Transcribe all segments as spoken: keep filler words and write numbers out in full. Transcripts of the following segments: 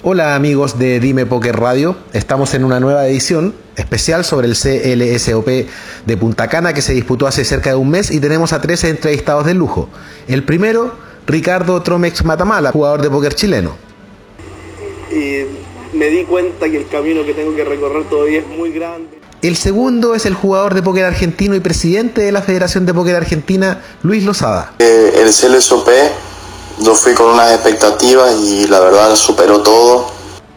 Hola amigos de Dime Poker Radio, estamos en una nueva edición especial sobre el C L S O P de Punta Cana que se disputó hace cerca de un mes y tenemos a trece entrevistados de lujo. El primero, Ricardo Tromex Matamala, jugador de póker chileno. Y me di cuenta que el camino que tengo que recorrer todavía es muy grande. El segundo es el jugador de póker argentino y presidente de la Federación de Póker Argentina, Luis Lozada. Eh, el C L S O P, yo fui con unas expectativas y la verdad superó todo.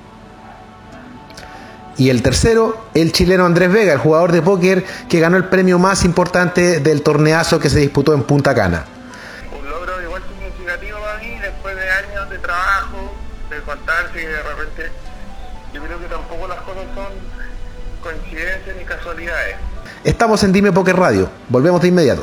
Y el tercero, el chileno Andrés Vega, el jugador de póker que ganó el premio más importante del torneazo que se disputó en Punta Cana. Un logro igual significativo para mí después de años de trabajo, de contarse y de repente yo creo que tampoco las cosas son coincidencias ni casualidades. Estamos en Dime Poker Radio, volvemos de inmediato.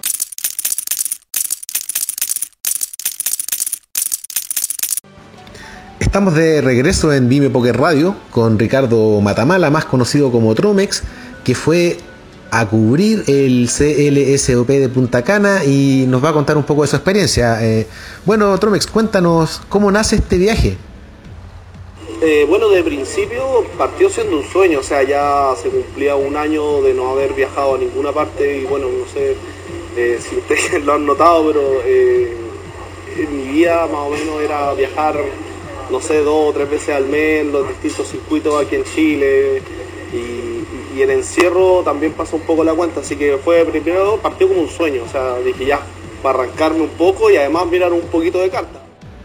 Estamos de regreso en Dime Poker Radio con Ricardo Matamala, más conocido como Tromex, que fue a cubrir el C L S O P de Punta Cana y nos va a contar un poco de su experiencia. Eh, bueno, Tromex, cuéntanos cómo nace este viaje. Eh, bueno, de principio partió siendo un sueño, o sea, ya se cumplía un año de no haber viajado a ninguna parte y bueno, no sé eh, si ustedes lo han notado, pero eh, en mi vida más o menos era viajar, no sé, dos o tres veces al mes, los distintos circuitos aquí en Chile y, y el encierro también pasó un poco la cuenta, así que fue primero, partió como un sueño, o sea, dije ya, para arrancarme un poco y además mirar un poquito de cartas.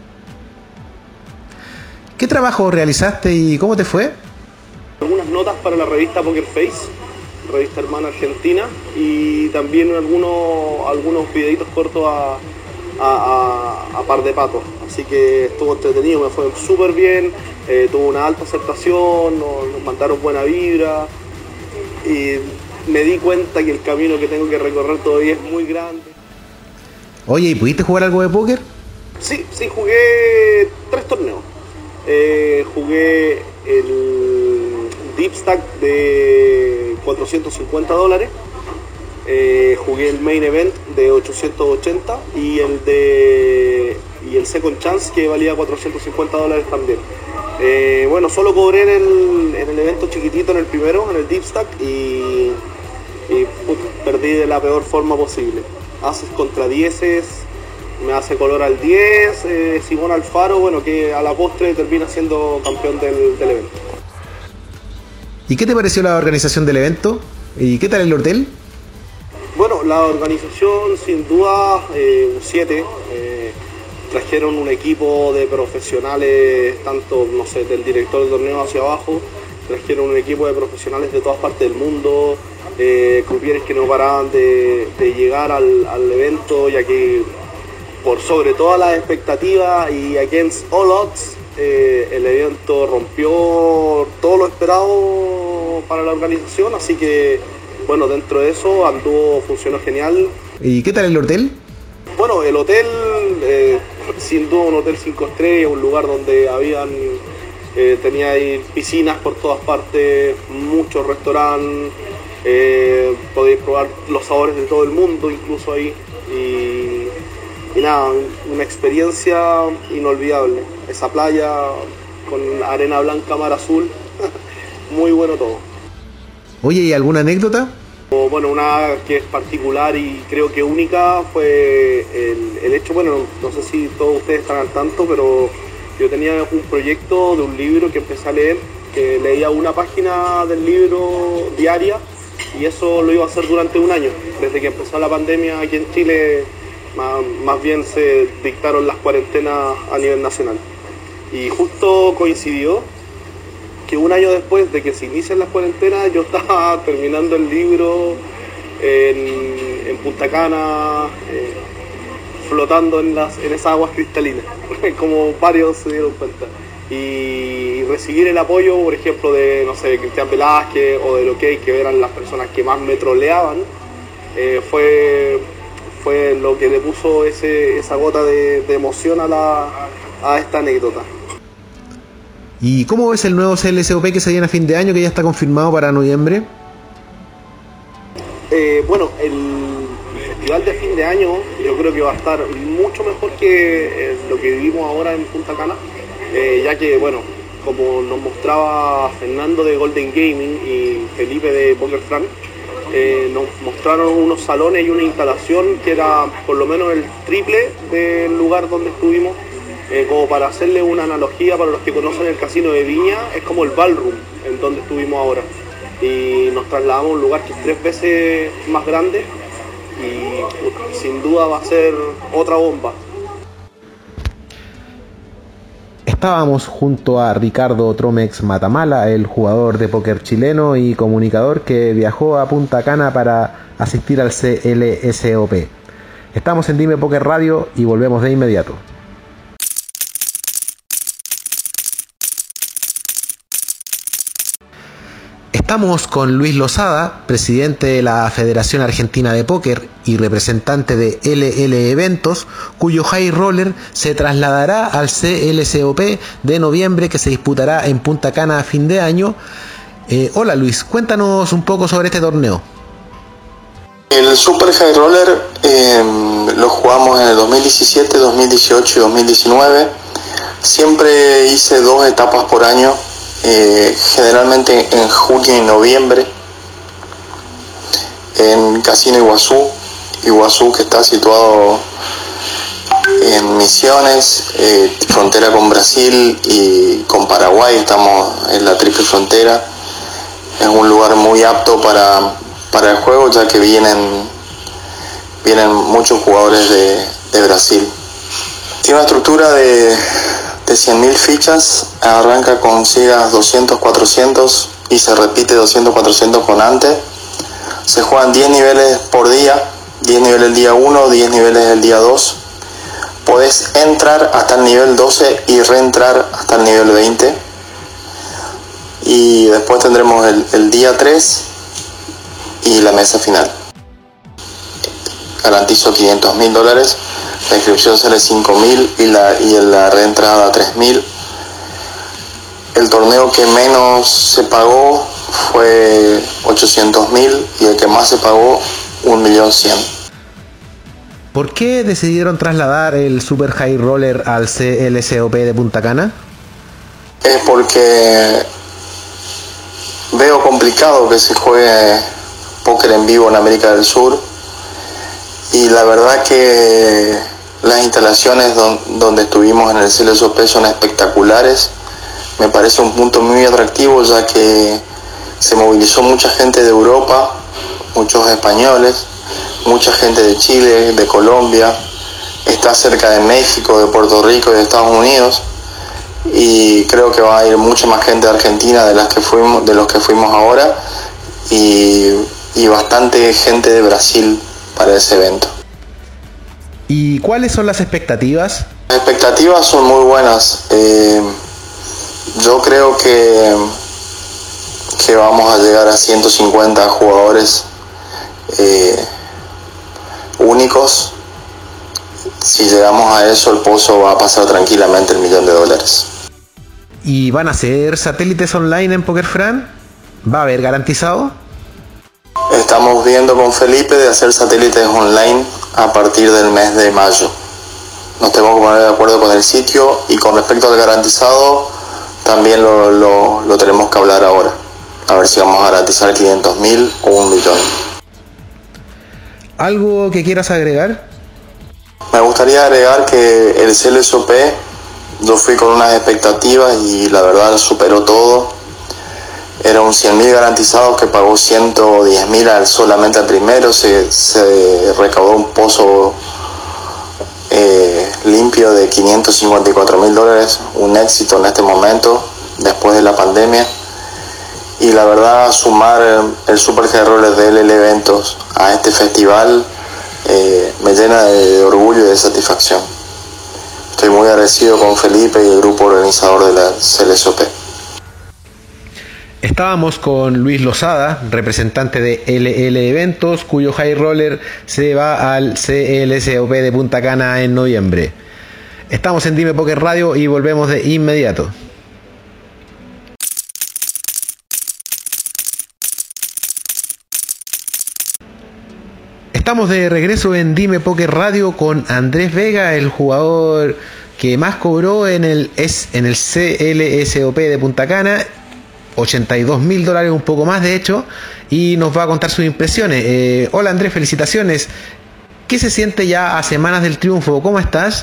¿Qué trabajo realizaste y cómo te fue? Algunas notas para la revista Poker Face, revista hermana argentina, y también algunos, algunos videitos cortos a, a, a, a par de patos. Así que estuvo entretenido, me fue súper bien, eh, tuvo una alta aceptación, nos, nos mandaron buena vibra y me di cuenta que el camino que tengo que recorrer todavía es muy grande. Oye, ¿y pudiste jugar algo de póker? Sí, sí, jugué tres torneos. Eh, jugué el Deep Stack de cuatrocientos cincuenta dólares, eh, jugué el Main Event de ochocientos ochenta y el de y el Second Chance que valía cuatrocientos cincuenta dólares también. Eh, bueno, solo cobré en el, en el evento chiquitito, en el primero, en el Deep Stack y, y put, perdí de la peor forma posible. Haces contra dieces. Me hace color al diez, eh, Simón Alfaro, bueno, que a la postre termina siendo campeón del, del evento. ¿Y qué te pareció la organización del evento? ¿Y qué tal el hotel? Bueno, la organización sin duda eh, un siete. Eh, trajeron un equipo de profesionales, tanto, no sé, del director del torneo hacia abajo, trajeron un equipo de profesionales de todas partes del mundo, eh, crupieres que no paraban de, de llegar al, al evento, ya que por sobre todas las expectativas y against all odds, eh, el evento rompió todo lo esperado para la organización, así que bueno, dentro de eso anduvo, funcionó genial. ¿Y qué tal el hotel? Bueno, el hotel, eh, sin duda un hotel cinco estrellas, un lugar donde habían, eh, tenía ahí piscinas por todas partes, muchos restaurantes, eh, podéis probar los sabores de todo el mundo incluso ahí. Y, Y nada, una experiencia inolvidable. Esa playa con arena blanca, mar azul, muy bueno todo. Oye, ¿y alguna anécdota? O, bueno, una que es particular y creo que única fue el, el hecho, bueno, no sé si todos ustedes están al tanto, pero yo tenía un proyecto de un libro que empecé a leer, que leía una página del libro diaria y eso lo iba a hacer durante un año, desde que empezó la pandemia aquí en Chile. Más, más bien se dictaron las cuarentenas a nivel nacional. Y justo coincidió que un año después de que se inician las cuarentenas, yo estaba terminando el libro en, en Punta Cana, eh, flotando en, las, en esas aguas cristalinas, como varios se dieron cuenta. Y recibir el apoyo, por ejemplo, de, no sé, Cristian Velázquez o de Lo que que eran las personas que más me troleaban, eh, fue... fue lo que le puso ese, esa gota de, de emoción a, la, a esta anécdota. ¿Y cómo ves el nuevo C L S O P que se viene a fin de año, que ya está confirmado para noviembre? Eh, bueno, el festival de fin de año yo creo que va a estar mucho mejor que eh, lo que vivimos ahora en Punta Cana, eh, ya que, bueno, como nos mostraba Fernando de Golden Gaming y Felipe de Poker Fran, eh, nos mostraron unos salones y una instalación que era por lo menos el triple del lugar donde estuvimos. Eh, como para hacerle una analogía para los que conocen el casino de Viña, es como el ballroom en donde estuvimos ahora. Y nos trasladamos a un lugar que es tres veces más grande y uh, sin duda va a ser otra bomba. Estábamos junto a Ricardo Tromex Matamala, el jugador de póker chileno y comunicador que viajó a Punta Cana para asistir al C L S O P. Estamos en Dime Poker Radio y volvemos de inmediato. Estamos con Luis Lozada, presidente de la Federación Argentina de Póker y representante de L L Eventos, cuyo high roller se trasladará al C L S O P de noviembre, que se disputará en Punta Cana a fin de año. Eh, hola Luis, cuéntanos un poco sobre este torneo. El Super High Roller eh, lo jugamos en el dos mil diecisiete, dos mil dieciocho y dos mil diecinueve. Siempre hice dos etapas por año. Eh, generalmente en junio y noviembre en Casino Iguazú, Iguazú que está situado en Misiones, eh, frontera con Brasil y con Paraguay, estamos en la triple frontera. Es un lugar muy apto para, para el juego, ya que vienen, vienen muchos jugadores de, de Brasil. Tiene una estructura de de cien mil fichas, arranca con sigas doscientos, cuatrocientos y se repite doscientos, cuatrocientos con antes. Se juegan diez niveles por día, diez niveles el día uno, diez niveles el día dos. Podés entrar hasta el nivel doce y reentrar hasta el nivel veinte. Y después tendremos el, el día tres y la mesa final. Garantizo quinientos mil dólares. La inscripción sale cinco mil y la, y la reentrada tres mil. El torneo que menos se pagó fue ochocientos mil y el que más se pagó un millón cien mil. ¿Por qué decidieron trasladar el Super High Roller al C L S O P de Punta Cana? Es porque veo complicado que se juegue póker en vivo en América del Sur, y la verdad que las instalaciones don, donde estuvimos en el C L S O P son espectaculares. Me parece un punto muy atractivo, ya que se movilizó mucha gente de Europa, muchos españoles, mucha gente de Chile, de Colombia, está cerca de México, de Puerto Rico y de Estados Unidos, y creo que va a ir mucha más gente de Argentina de las que fuimos, de los que fuimos ahora, y, y bastante gente de Brasil para ese evento. ¿Y cuáles son las expectativas? Las expectativas son muy buenas. Eh, yo creo que, que vamos a llegar a ciento cincuenta jugadores eh, únicos. Si llegamos a eso, el pozo va a pasar tranquilamente el millón de dólares. ¿Y van a ser satélites online en Poker Fran? ¿Va a haber garantizado? Estamos viendo con Felipe de hacer satélites online a partir del mes de mayo. Nos tenemos que poner de acuerdo con el sitio, y con respecto al garantizado también lo, lo, lo tenemos que hablar ahora. A ver si vamos a garantizar quinientos mil o un millón. ¿Algo que quieras agregar? Me gustaría agregar que el C L S O P, yo fui con unas expectativas y la verdad superó todo. Era un cien mil garantizados que pagó ciento diez mil solamente al primero. Se, se recaudó un pozo eh, limpio de quinientos cincuenta y cuatro mil dólares, un éxito en este momento después de la pandemia. Y la verdad, sumar el Super High Roller de L L Eventos a este festival eh, me llena de orgullo y de satisfacción. Estoy muy agradecido con Felipe y el grupo organizador de la C L S O P. Estábamos con Luis Lozada, representante de L L Eventos, cuyo high roller se va al C L S O P de Punta Cana en noviembre. Estamos en Dime Poker Radio y volvemos de inmediato. Estamos de regreso en Dime Poker Radio con Andrés Vega, el jugador que más cobró en el, es en el C L S O P de Punta Cana, ochenta y dos mil dólares, un poco más de hecho, y nos va a contar sus impresiones. Eh, hola Andrés, felicitaciones. ¿Qué se siente ya a semanas del triunfo? ¿Cómo estás?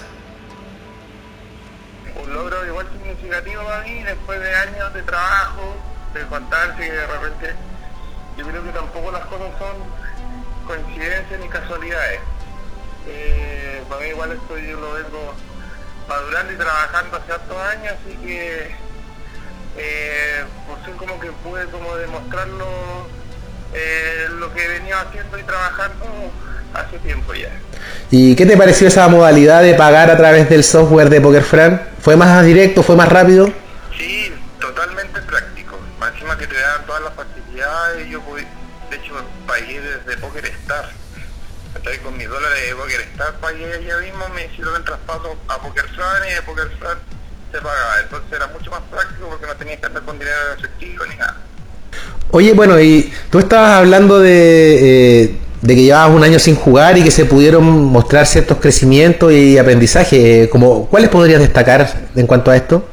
Un logro igual significativo para mí, después de años de trabajo, de contarse que de repente yo creo que tampoco las cosas son coincidencias ni casualidades. Eh, para mí igual esto yo lo vengo madurando y trabajando hace hartos años, así que eh, por fin como que pude como demostrarlo eh, lo que he venido haciendo y trabajando hace tiempo ya. ¿Y qué te pareció esa modalidad de pagar a través del software de PokerFran? ¿Fue más directo, fue más rápido? Sí, totalmente práctico. Más encima que te dan todas las facilidades, yo pude, de hecho pagué desde PokerStars. Estoy con mis dólares de PokerStars, pagué allá mismo, me hicieron el traspaso a PokerFran y de PokerFran se pagaba. Entonces era mucho más práctico porque no tenía que andar con dinero efectivo ni nada. Oye, bueno, y tú estabas hablando de, eh, de que llevabas un año sin jugar y que se pudieron mostrar ciertos crecimientos y aprendizaje. Como, ¿cuáles podrías destacar en cuanto a esto?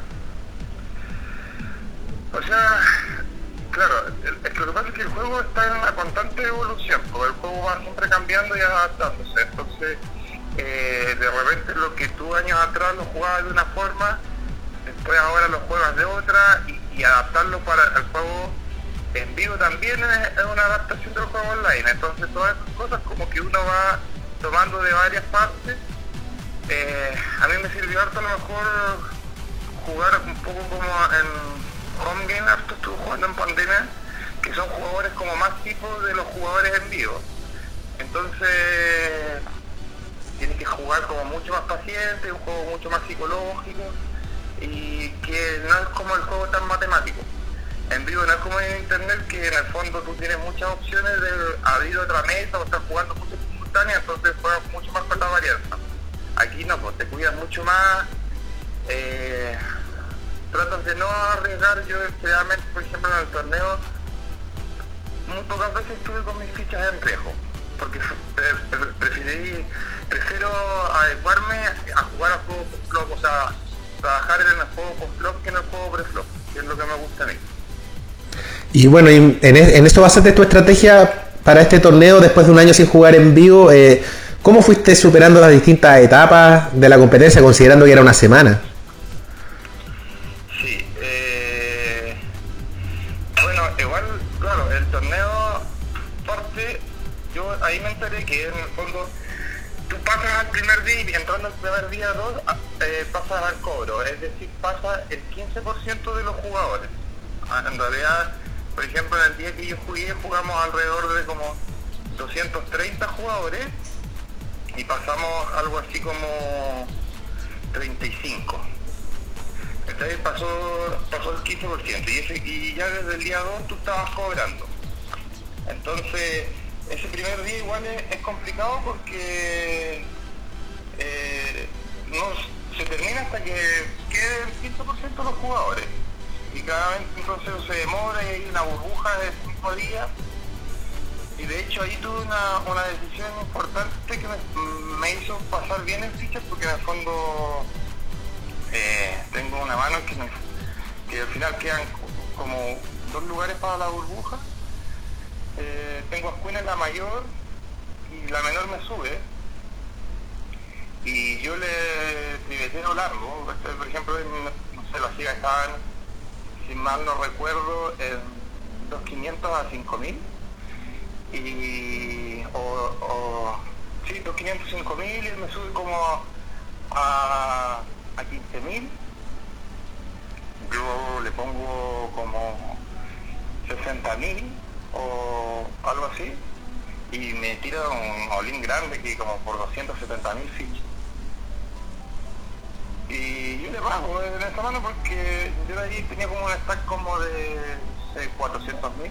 O sea, claro, el, es que lo que pasa es que el juego está en una constante evolución, porque el juego va siempre cambiando y adaptándose. Entonces, eh, de repente lo que tú años atrás lo jugabas de una forma, después ahora lo juegas de otra, y, y adaptarlo para el juego en vivo también es, es una adaptación del juego online. Entonces todas esas cosas como que uno va tomando de varias partes. Eh, a mí me sirvió harto a lo mejor jugar un poco como en home game, harto estuve jugando en pandemia, que son jugadores como más tipos de los jugadores en vivo. Entonces tienes que jugar como mucho más paciente, un juego mucho más psicológico, y que no es como el juego tan matemático. En vivo no es como en internet, que en el fondo tú tienes muchas opciones de abrir otra mesa o estar jugando muchas simultáneas, entonces juegas mucho más con la varianza. Aquí no, pues te cuidas mucho más, eh, tratas de no arriesgar. Yo realmente, por ejemplo, en el torneo, muy pocas veces estuve con mis fichas en riesgo, porque preferí, prefiero adecuarme a jugar a juegos post-flop, o sea, trabajar en el juego post-flop que en el juego pre-flop, que es lo que me gusta a mí. Y bueno, en, en esto basaste tu estrategia para este torneo después de un año sin jugar en vivo. Eh, ¿Cómo fuiste superando las distintas etapas de la competencia, considerando que era una semana? Sí, eh, bueno, igual, claro, el torneo parte, yo ahí me enteré que en el fondo tú pasas al primer día y entrando al primer día dos, eh, pasas al cobro, es decir, pasa el quince por ciento de los jugadores. En realidad, por ejemplo, en el día que yo jugué, jugamos alrededor de como doscientos treinta jugadores y pasamos algo así como treinta y cinco. Entonces pasó, pasó el quince por ciento y, ese, y ya desde el día dos tú estabas cobrando. Entonces, ese primer día igual es, es complicado porque eh, no se termina hasta que quede el quince por ciento de los jugadores. Y claramente un proceso se demora y hay una burbuja de cinco días. Y de hecho ahí tuve una, una decisión importante que me, me hizo pasar bien en fichas, porque en el fondo eh, tengo una mano que, me, que al final quedan como dos lugares para la burbuja. Eh, tengo a Queen en la mayor y la menor me sube. Y yo le tribeteo largo. Por ejemplo, en, no sé, las ligas estaban, si mal no recuerdo, en dos mil quinientos a cinco mil. Y, o, o, sí, dos mil quinientos a cinco mil, y me sube como a, a quince mil. Yo le pongo como sesenta mil o algo así, y me tira un all-in grande que como por doscientos setenta mil fichas. Y yo le pago en esta mano porque yo de ahí tenía como un stack como de eh, cuatrocientos mil.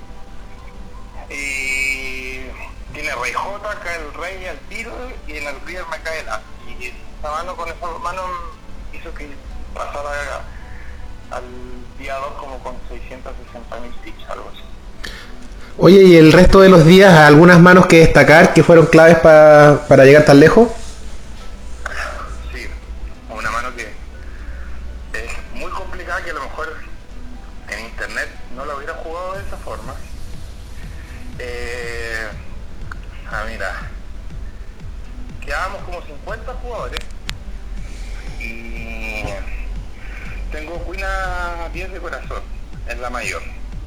Y tiene rey J, cae el rey al tiro y en el river me cae el as. Y esta mano, con esa mano hizo que pasara al día dos como con seiscientos sesenta mil fichas, algo así. Oye, ¿y el resto de los días algunas manos que destacar que fueron claves pa, para llegar tan lejos? Sí, una mano quedábamos como cincuenta jugadores y tengo cuina diez de corazón en la mayor.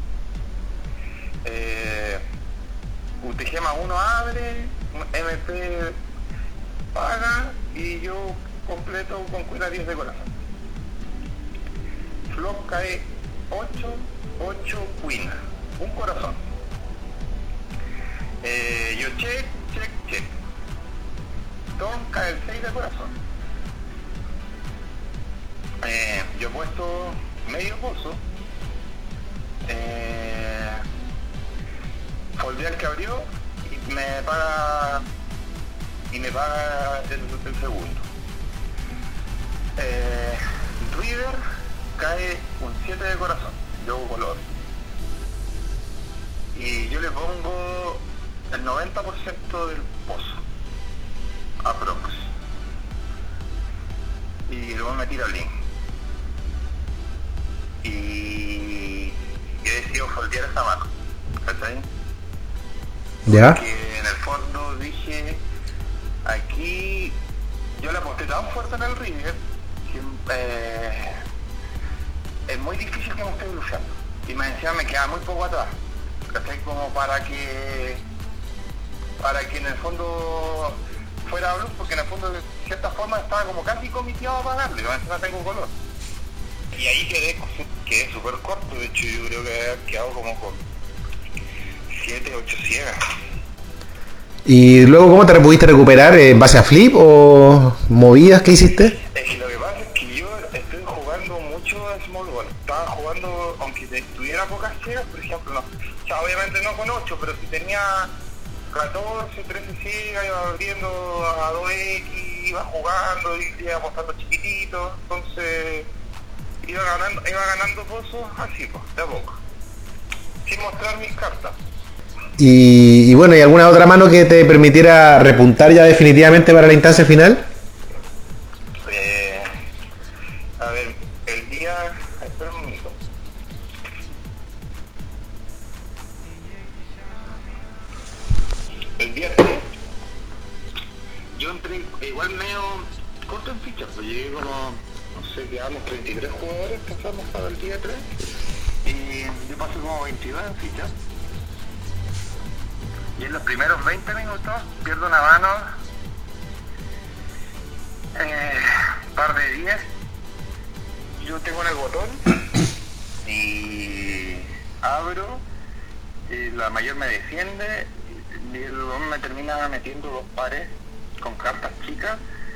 Eh, U T G más uno abre, M P paga y yo completo con cuina diez de corazón. Flop cae ocho, ocho cuina, un corazón. Eh, yo check, check, check. Tom cae el seis de corazón. Eh, yo he puesto medio pozo. Eh, Volví al que abrió y me paga y me paga el, el segundo. Eh, River cae un siete de corazón, yo hago color. Y yo le pongo el noventa por ciento del pozo, aprox. Y luego me tira el link. Y yo decido foldear esa mano, ¿cachai? ¿Ya? Porque en el fondo dije, aquí yo le aposté tan fuerte en el River que eh, es muy difícil que me esté luchando. Y me decía, me queda muy poco atrás, ¿cachai? Como para que para que en el fondo fuera bluff, porque en el fondo de cierta forma estaba como casi comitiado a pagarle, yo encima tengo color. Y ahí quedé, quedé súper corto, de hecho yo creo que había quedado como con siete, ocho ciegas. ¿Y luego cómo te pudiste recuperar? ¿En base a flip o movidas que hiciste? Es que lo que pasa es que yo estoy jugando mucho a Small Ball. Estaba jugando, aunque tuviera pocas ciegas, por ejemplo, no. O sea, obviamente no con ocho, pero si tenía catorce, trece ciegas, iba abriendo a dos equis, iba jugando, iba apostando chiquitito, entonces iba ganando, iba ganando pozos así, pues, de a poco, sin mostrar mis cartas. Y, y bueno, ¿y alguna otra mano que te permitiera repuntar ya definitivamente para la instancia final? Eh, a ver, el día... Espera un minuto. El día tres, yo entré igual medio corto en fichas, pues llegué como, no sé, quedamos treinta y tres jugadores, pasamos para el día tres, y yo pasé como veintidós en fichas. Y en los primeros veinte minutos pierdo una mano, eh, par de diez, yo tengo en el botón y abro, y la mayor me defiende y el botón me termina metiendo dos pares con cartas chicas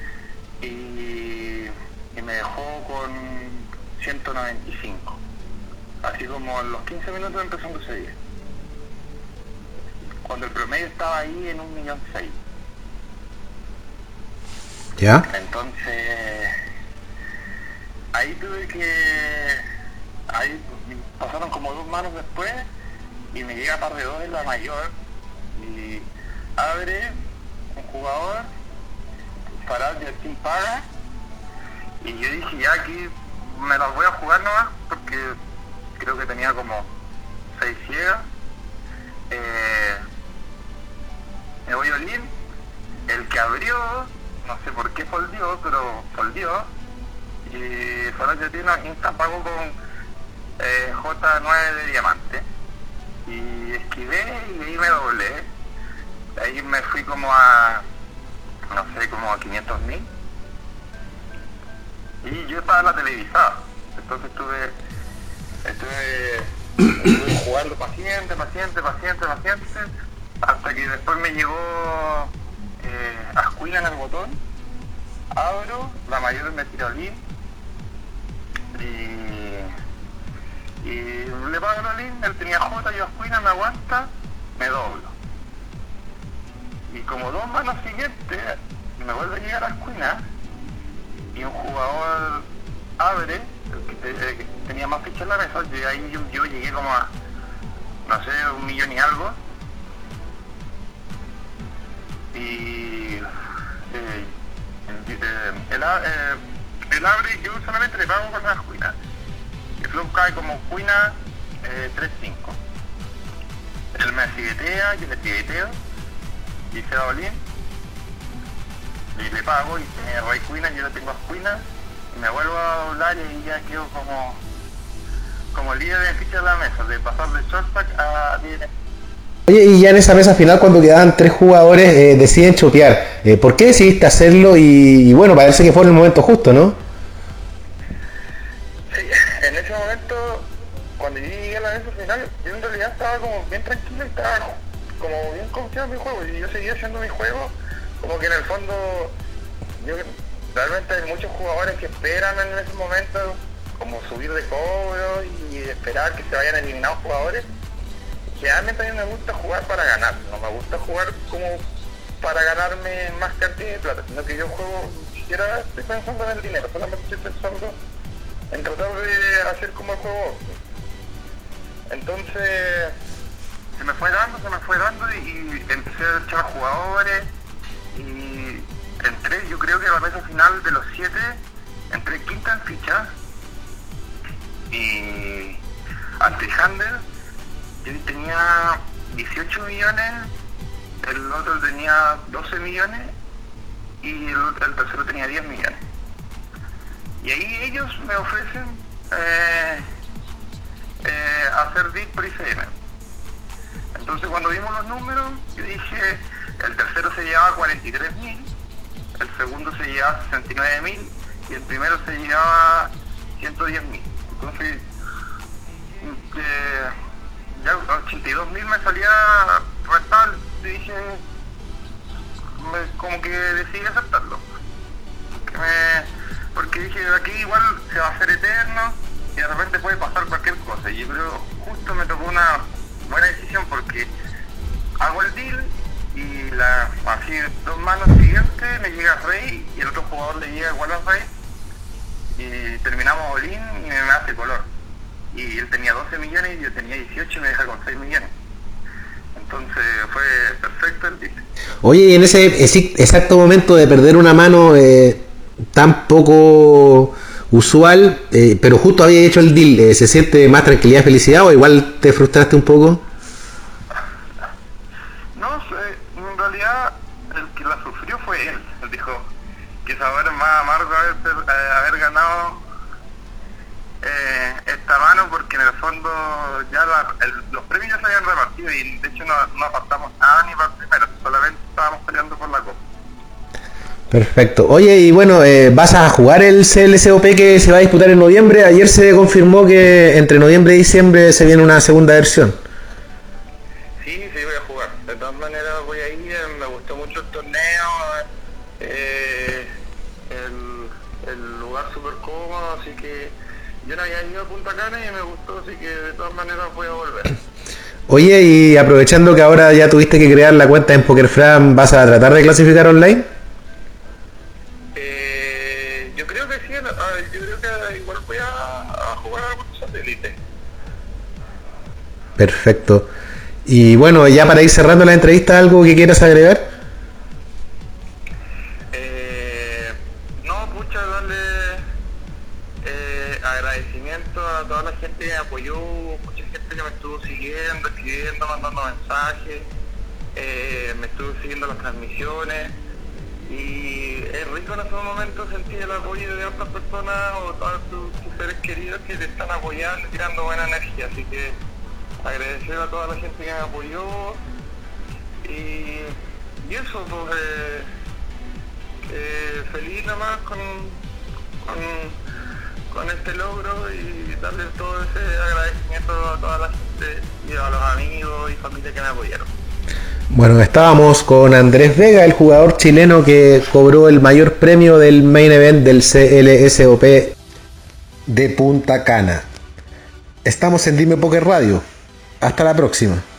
y, y me dejó con ciento noventa y cinco, así como en los quince minutos empezando ese día, cuando el promedio estaba ahí en un millón seis. ¿Ya? Entonces, ahí tuve que... Ahí pasaron como dos manos después y me llega par de dos en la mayor y abre un jugador, Farad y Team paga y yo dije ya aquí me las voy a jugar nomás porque creo que tenía como seis ciegas. Eh, me voy a Olin, el que abrió, no sé por qué foldió, pero foldió, y Farad tiene insta pagó con eh, J nueve de diamante, y esquivé y ahí me doblé, ahí me fui como a, no sé, como a quinientos mil, y yo estaba en la televisada, entonces estuve, estuve, estuve jugando paciente, paciente, paciente, paciente, hasta que después me llegó eh, Ascuina en el botón, abro, la mayor me tiró Lin y, y le pago a Lin, él tenía J, yo Ascuina, me aguanta, me doblo. Y como dos manos siguientes, me vuelve a llegar Ascuina y un jugador abre, el que, te, el que tenía más fichas en la mesa, y ahí yo, yo llegué como a, no sé, un millón y algo. Y eh, el, eh, el abre yo solamente le pago con las cuinas. El flop cae como cuina eh, tres cinco. Él me sigetea, yo le sigeteo y se va bien. que le pago y tiene Rey Queen, yo le tengo a Queen, y me vuelvo a doblar y ya quedo como como líder de ficha de la mesa, de pasar de short stack a líder. Oye, y ya en esa mesa final, cuando quedaban tres jugadores, eh, deciden chopear. Eh, ¿Por qué decidiste hacerlo? Y, y bueno, parece que fue en el momento justo, ¿no? Sí, en ese momento, cuando yo llegué a la mesa final, yo en realidad estaba como bien tranquilo y estaba como bien confiado en mi juego. Y yo seguía haciendo mi juego, como que en el fondo, yo realmente hay muchos jugadores que esperan en ese momento, como subir de cobro y esperar que se vayan eliminados jugadores. Realmente a mí me gusta jugar para ganar, no me gusta jugar como para ganarme más cantidad de plata, sino que yo juego, ni siquiera estoy pensando en el dinero, solamente estoy pensando en tratar de hacer como el juego. Entonces, se me fue dando, se me fue dando y, y empecé a echar jugadores y entré, yo creo que a la mesa final de los siete, entré quinta en ficha y ante Handel. Yo tenía dieciocho millones, el otro tenía doce millones y el, el tercero tenía diez millones. Y ahí ellos me ofrecen eh, eh, hacer deal por I C M. Entonces cuando vimos los números, yo dije, el tercero se llevaba cuarenta y tres mil, el segundo se llevaba sesenta y nueve mil y el primero se llevaba ciento diez mil. Entonces, eh, ya ochenta y dos mil me salía rentable, y dije, me, como que decidí aceptarlo, que me, porque dije, aquí igual se va a hacer eterno y de repente puede pasar cualquier cosa, y yo creo, justo me tocó una buena decisión porque hago el deal y la, así dos manos siguientes me llega Rey y el otro jugador le llega igual a Rey y terminamos all-in y me hace color. Y él tenía doce millones y yo tenía dieciocho y me deja con seis millones. Entonces fue perfecto el deal. Oye, y en ese exacto momento de perder una mano eh, tan poco usual, eh, pero justo había hecho el deal, eh, ¿se siente más tranquilidad y felicidad o igual te frustraste un poco? No, en realidad el que la sufrió fue él. Él dijo que saber más amargo haber, eh, haber ganado Eh, esta mano porque en el fondo ya la, el, los premios ya se habían repartido y de hecho no, no apartamos nada ni para el primero, solamente estábamos peleando por la copa. Perfecto. Oye, y bueno, eh, ¿vas a jugar el C L C O P que se va a disputar en noviembre? Ayer se confirmó que entre noviembre y diciembre se viene una segunda versión. Sí, sí voy a jugar, de todas maneras voy a ir, me gustó mucho el torneo, eh, el, el lugar súper cómodo, así que yo no había ido a Punta Cana y me gustó, así que de todas maneras voy a volver. Oye, y aprovechando que ahora ya tuviste que crear la cuenta en PokerFram, ¿vas a tratar de clasificar online? Eh, yo creo que sí, a ver, yo creo que igual voy a, a jugar algunos satélites. Perfecto. Y bueno, ya para ir cerrando la entrevista, ¿algo que quieras agregar? Agradecimiento a toda la gente que me apoyó, mucha gente que me estuvo siguiendo, escribiendo, mandando mensajes, eh, me estuvo siguiendo las transmisiones y es rico en esos momentos sentir el apoyo de otras personas o todos tus, tus seres queridos que te están apoyando, tirando buena energía, así que agradecer a toda la gente que me apoyó y, y eso, pues eh, eh, feliz nada más con, con con este logro y darle todo ese agradecimiento a toda la gente y a los amigos y familia que me apoyaron. Bueno, estábamos con Andrés Vega, el jugador chileno que cobró el mayor premio del main event del C L S O P de Punta Cana. Estamos en Dime Poker Radio. Hasta la próxima.